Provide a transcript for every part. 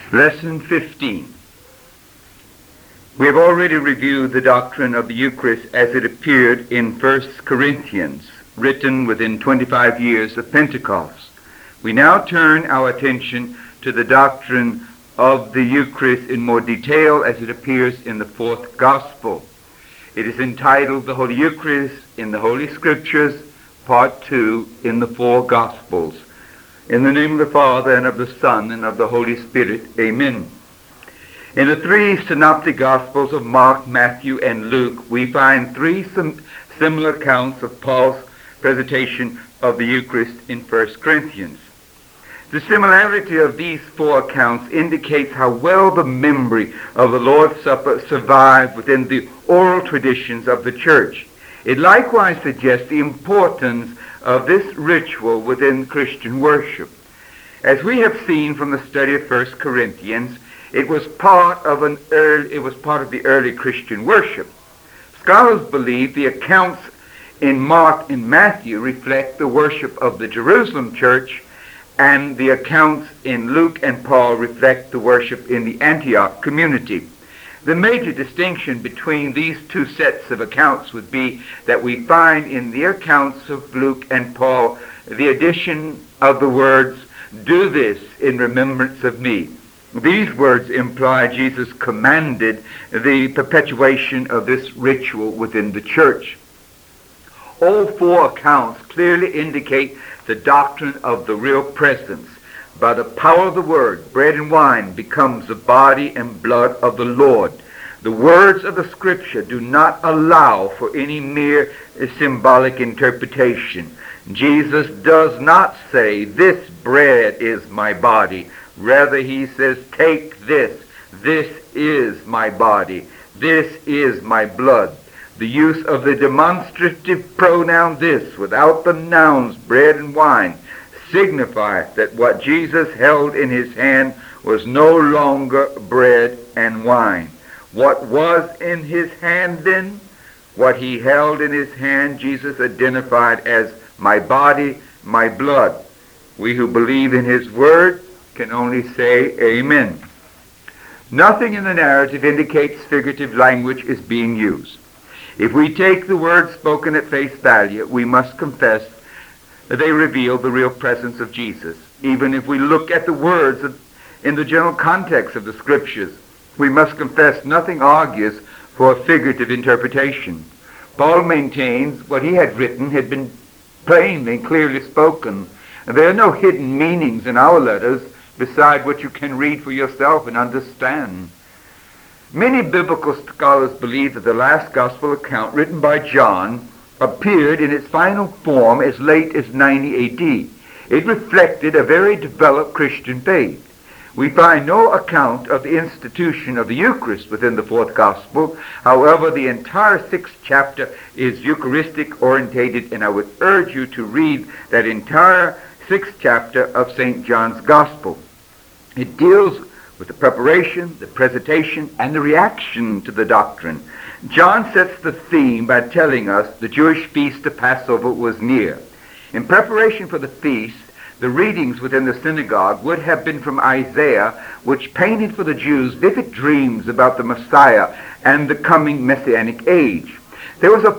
Lesson 15. We have already reviewed the doctrine of the Eucharist as it appeared in 1 Corinthians, written within 25 years of Pentecost. We now turn our attention to the doctrine of the Eucharist in more detail as it appears in the fourth Gospel. It is entitled The Holy Eucharist in the Holy Scriptures, Part 2, in the four Gospels. In the name of the Father, and of the Son, and of the Holy Spirit. Amen. In the three synoptic Gospels of Mark, Matthew, and Luke, we find three similar accounts of Paul's presentation of the Eucharist in 1 Corinthians. The similarity of these four accounts indicates how well the memory of the Lord's Supper survived within the oral traditions of the Church. It likewise suggests the importance of this ritual within Christian worship. As we have seen from the study of 1 Corinthians, it was part of the early Christian worship. Scholars believe the accounts in Mark and Matthew reflect the worship of the Jerusalem church, and the accounts in Luke and Paul reflect the worship in the Antioch community. The major distinction between these two sets of accounts would be that we find in the accounts of Luke and Paul the addition of the words, "Do this in remembrance of me." These words imply Jesus commanded the perpetuation of this ritual within the church. All four accounts clearly indicate the doctrine of the real presence. By the power of the word, bread and wine becomes the body and blood of the Lord. The words of the Scripture do not allow for any mere symbolic interpretation. Jesus does not say, "This bread is my body." Rather, he says, "Take this. This is my body. This is my blood." The use of the demonstrative pronoun "this" without the nouns bread and wine signifies that what Jesus held in his hand was no longer bread and wine. What was in his hand then? What he held in his hand, Jesus identified as my body, my blood. We who believe in his word can only say amen. Nothing in the narrative indicates figurative language is being used. If we take the words spoken at face value, we must confess that they reveal the real presence of Jesus. Even if we look at the words in the general context of the Scriptures, we must confess nothing argues for a figurative interpretation. Paul maintains what he had written had been plainly and clearly spoken. There are no hidden meanings in our letters beside what you can read for yourself and understand. Many biblical scholars believe that the last gospel account written by John appeared in its final form as late as 90 AD. It reflected a very developed Christian faith. We find no account of the institution of the Eucharist within the fourth Gospel. However, the entire sixth chapter is Eucharistic orientated, and I would urge you to read that entire sixth chapter of St. John's Gospel. It deals with the preparation, the presentation, and the reaction to the doctrine. John sets the theme by telling us the Jewish feast of Passover was near. In preparation for the feast, the readings within the synagogue would have been from Isaiah, which painted for the Jews vivid dreams about the Messiah and the coming Messianic age. There was a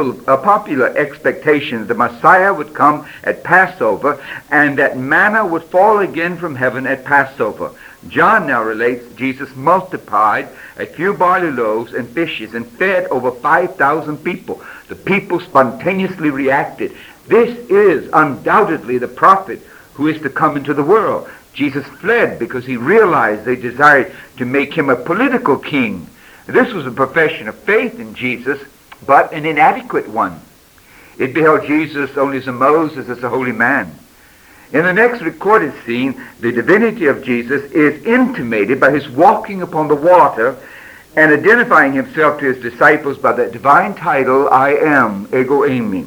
popular expectation the Messiah would come at Passover and that manna would fall again from heaven at Passover. John now relates Jesus multiplied a few barley loaves and fishes and fed over 5,000 people. The people spontaneously reacted. This is undoubtedly the prophet who is to come into the world. Jesus fled because he realized they desired to make him a political king. This was a profession of faith in Jesus, but an inadequate one. It beheld Jesus only as a Moses, as a holy man. In the next recorded scene, the divinity of Jesus is intimated by his walking upon the water and identifying himself to his disciples by the divine title, "I am, ego eimi."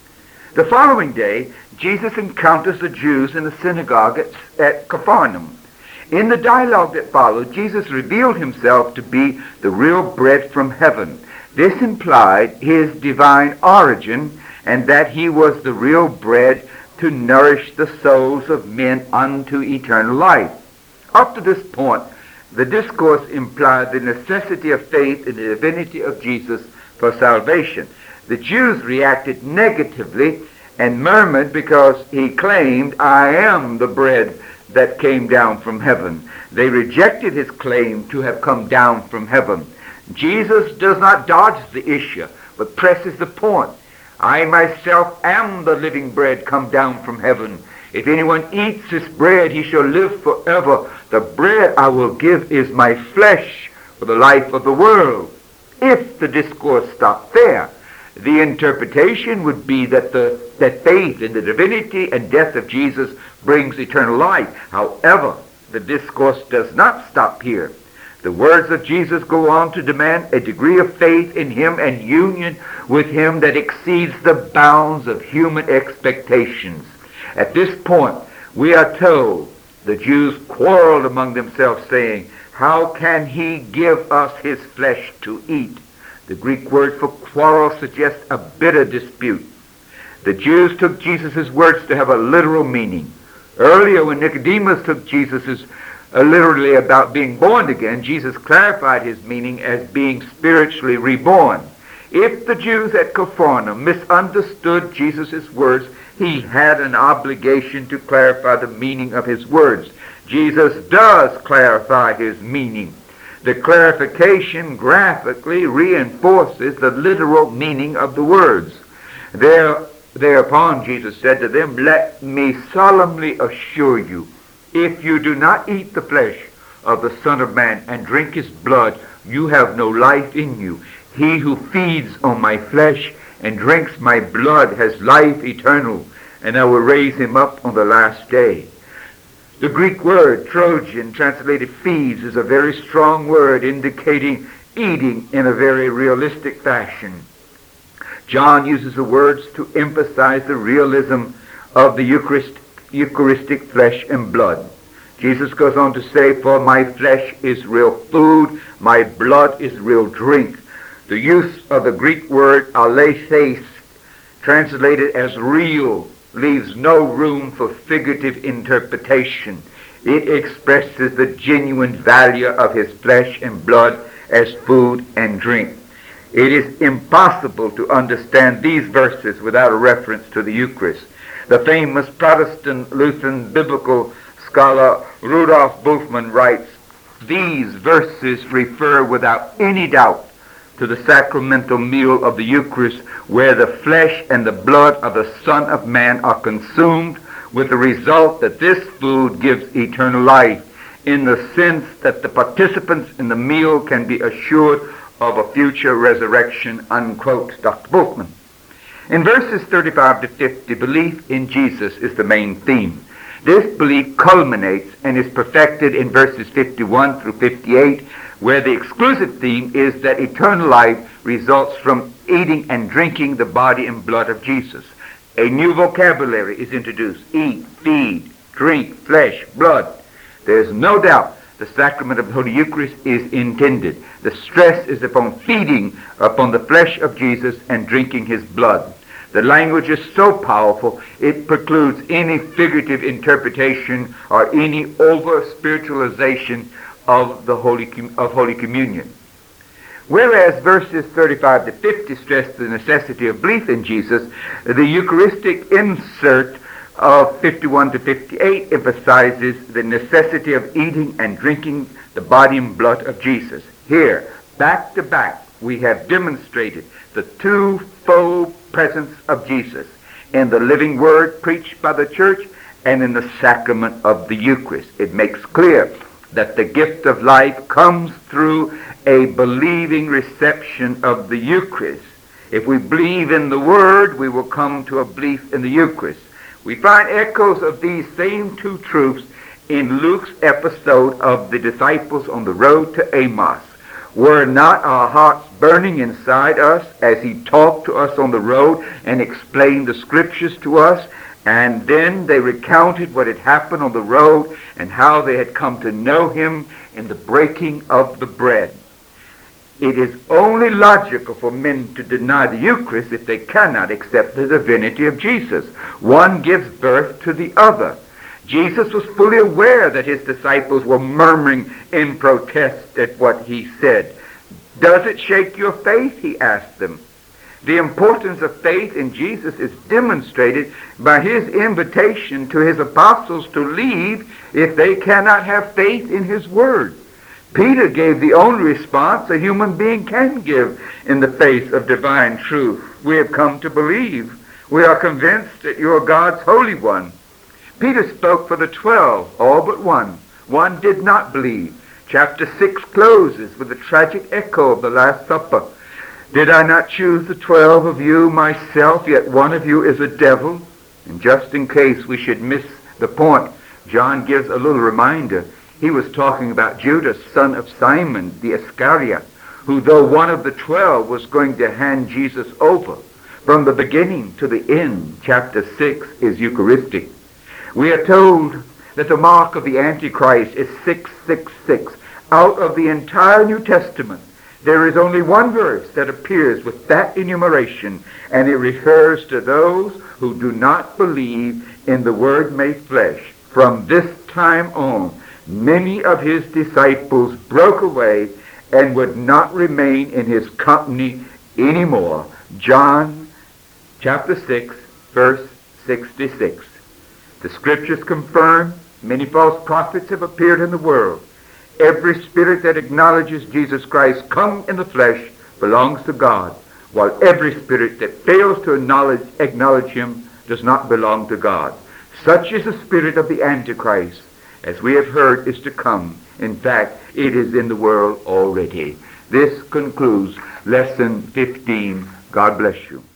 The following day, Jesus encounters the Jews in the synagogue at Capernaum. In the dialogue that followed, Jesus revealed himself to be the real bread from heaven. This implied his divine origin and that he was the real bread to nourish the souls of men unto eternal life. Up to this point, the discourse implied the necessity of faith in the divinity of Jesus for salvation. The Jews reacted negatively and murmured because he claimed, "I am the bread that came down from heaven." They rejected his claim to have come down from heaven. Jesus does not dodge the issue, but presses the point. "I myself am the living bread come down from heaven. If anyone eats this bread, he shall live forever. The bread I will give is my flesh for the life of the world." If the discourse stopped there, the interpretation would be that faith in the divinity and death of Jesus brings eternal life. However, the discourse does not stop here. The words of Jesus go on to demand a degree of faith in him and union with him that exceeds the bounds of human expectations. At this point, we are told the Jews quarreled among themselves, saying, "How can he give us his flesh to eat?" The Greek word for quarrel suggests a bitter dispute. The Jews took Jesus' words to have a literal meaning. Earlier, when Nicodemus took Jesus' literally about being born again, Jesus clarified his meaning as being spiritually reborn. If the Jews at Capernaum misunderstood Jesus' words, he had an obligation to clarify the meaning of his words. Jesus does clarify his meaning. The clarification graphically reinforces the literal meaning of the words. Thereupon Jesus said to them, "Let me solemnly assure you, if you do not eat the flesh of the Son of Man and drink his blood, you have no life in you. He who feeds on my flesh and drinks my blood has life eternal, and I will raise him up on the last day." The Greek word Trojan, translated feeds, is a very strong word indicating eating in a very realistic fashion. John uses the words to emphasize the realism of the Eucharistic flesh and blood. Jesus goes on to say, "For my flesh is real food, my blood is real drink." The use of the Greek word aletheis, translated as real, leaves no room for figurative interpretation. It expresses the genuine value of his flesh and blood as food and drink. It is impossible to understand these verses without a reference to the Eucharist. The famous Protestant Lutheran biblical scholar Rudolf Bultmann writes, "These verses refer without any doubt to the sacramental meal of the Eucharist, where the flesh and the blood of the Son of Man are consumed, with the result that this food gives eternal life, in the sense that the participants in the meal can be assured of a future resurrection," unquote, Dr. Bultmann. In verses 35 to 50, belief in Jesus is the main theme. This belief culminates and is perfected in verses 51 through 58, where the exclusive theme is that eternal life results from eating and drinking the body and blood of Jesus. A new vocabulary is introduced: eat, feed, drink, flesh, blood. There's no doubt the sacrament of the Holy Eucharist is intended. The stress is upon feeding upon the flesh of Jesus and drinking his blood. The language is so powerful, it precludes any figurative interpretation or any over-spiritualization of Holy Communion. Whereas verses 35 to 50 stress the necessity of belief in Jesus, the Eucharistic insert of 51 to 58 emphasizes the necessity of eating and drinking the body and blood of Jesus. Here, back to back, we have demonstrated the twofold presence of Jesus in the living word preached by the church and in the sacrament of the Eucharist. It makes clear that the gift of life comes through a believing reception of the Eucharist. If we believe in the Word, we will come to a belief in the Eucharist. We find echoes of these same two truths in Luke's episode of the disciples on the road to Emmaus. Were not our hearts burning inside us as he talked to us on the road and explained the Scriptures to us? And then they recounted what had happened on the road and how they had come to know him in the breaking of the bread. It is only logical for men to deny the Eucharist if they cannot accept the divinity of Jesus. One gives birth to the other. Jesus was fully aware that his disciples were murmuring in protest at what he said. Does it shake your faith? He asked them. The importance of faith in Jesus is demonstrated by his invitation to his apostles to leave if they cannot have faith in his word. Peter gave the only response a human being can give in the face of divine truth. We have come to believe. We are convinced that you are God's Holy One. Peter spoke for the 12, all but one. One did not believe. Chapter 6 closes with the tragic echo of the Last Supper. Did I not choose the 12 of you myself, yet one of you is a devil? And just in case we should miss the point, John gives a little reminder. He was talking about Judas, son of Simon, the Iscariot, who, though one of the 12, was going to hand Jesus over. From the beginning to the end, chapter 6 is Eucharistic. We are told that the mark of the Antichrist is 666. Out of the entire New Testament, there is only one verse that appears with that enumeration, and it refers to those who do not believe in the Word made flesh. From this time on, many of his disciples broke away and would not remain in his company anymore. John chapter 6, verse 66. The scriptures confirm many false prophets have appeared in the world. Every spirit that acknowledges Jesus Christ come in the flesh belongs to God, while every spirit that fails to acknowledge him does not belong to God. Such is the spirit of the Antichrist, as we have heard, is to come. In fact, it is in the world already. This concludes Lesson 15. God bless you.